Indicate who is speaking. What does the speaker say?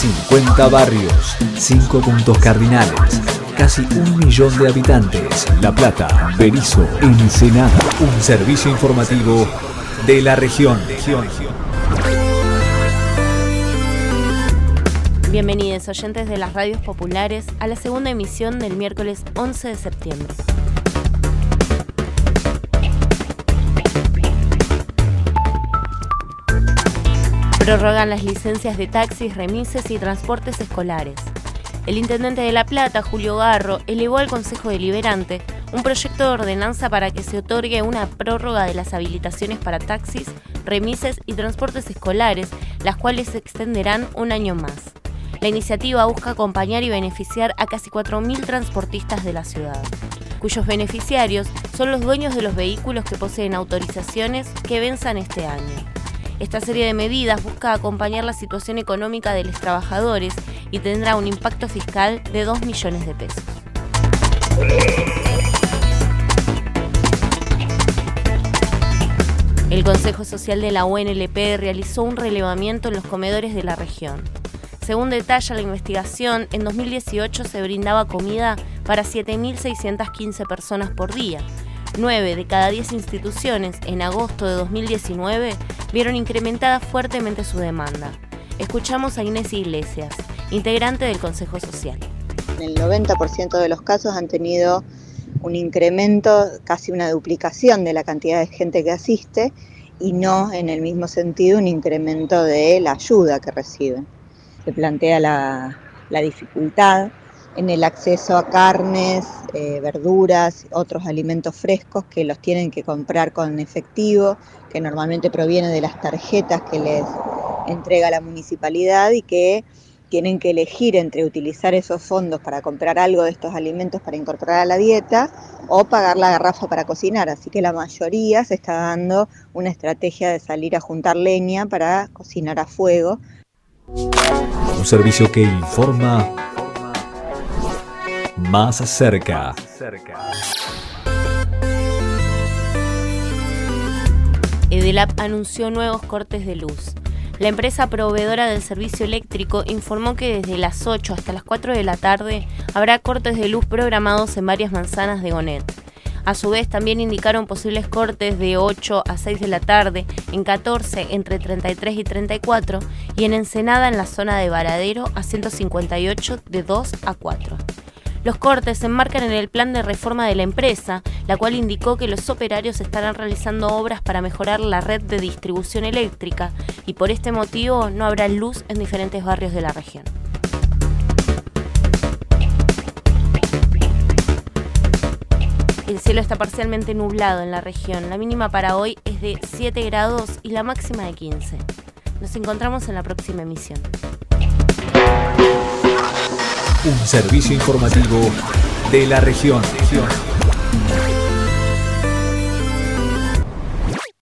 Speaker 1: 50 barrios, 5 puntos cardinales, casi 1 millón de habitantes. La Plata, Berisso, Ensenada. Un servicio informativo de la región.
Speaker 2: Bienvenidos oyentes de las radios populares a la segunda emisión del miércoles 11 de septiembre. Prorrogan las licencias de taxis, remises y transportes escolares. El intendente de La Plata, Julio Garro, elevó al Consejo Deliberante un proyecto de ordenanza para que se otorgue una prórroga de las habilitaciones para taxis, remises y transportes escolares, las cuales se extenderán un año más. La iniciativa busca acompañar y beneficiar a casi 4.000 transportistas de la ciudad, cuyos beneficiarios son los dueños de los vehículos que poseen autorizaciones que venzan este año. Esta serie de medidas busca acompañar la situación económica de los trabajadores y tendrá un impacto fiscal de 2 millones de pesos. El Consejo Social de la UNLP realizó un relevamiento en los comedores de la región. Según detalla la investigación, en 2018 se brindaba comida para 7.615 personas por día. 9 de cada 10 instituciones en agosto de 2019 vieron incrementada fuertemente su demanda. Escuchamos a Inés Iglesias, integrante del Consejo Social.
Speaker 3: El 90% de los casos han tenido un incremento, casi una duplicación de la cantidad de gente que asiste y no en el mismo sentido un incremento de la ayuda que reciben. Se plantea la dificultad en el acceso a carnes, verduras, otros alimentos frescos que los tienen que comprar con efectivo, que normalmente proviene de las tarjetas que les entrega la municipalidad y que tienen que elegir entre utilizar esos fondos para comprar algo de estos alimentos para incorporar a la dieta o pagar la garrafa para cocinar. Así que la mayoría se está dando una estrategia de salir a juntar leña para cocinar a fuego.
Speaker 1: Un servicio que informa más cerca.
Speaker 2: EDELAP anunció nuevos cortes de luz. La empresa proveedora del servicio eléctrico informó que desde las 8 hasta las 4 de la tarde habrá cortes de luz programados en varias manzanas de Gonet. A su vez, también indicaron posibles cortes de 8 a 6 de la tarde, en 14 entre 33 y 34 y en Ensenada en la zona de Varadero a 158 de 2 a 4. Los cortes se enmarcan en el plan de reforma de la empresa, la cual indicó que los operarios estarán realizando obras para mejorar la red de distribución eléctrica y por este motivo no habrá luz en diferentes barrios de la región. El cielo está parcialmente nublado en la región. La mínima para hoy es de 7 grados y la máxima de 15. Nos encontramos en la próxima emisión.
Speaker 1: Un servicio informativo de la región.